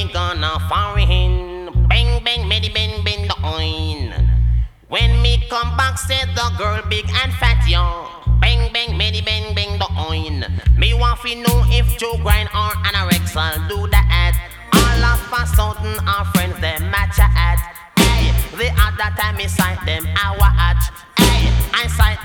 we gonna foreign. Bang, bang, many, bang, bang, the oin. When me come back, said the girl big and fat, yo. Bang, bang, many, bang, bang, the oin. Me want to know if Joe grind or anorexia do that. All of us out and our friends, them match at. Hey, the other time me sight them, I watch. Hey, I sight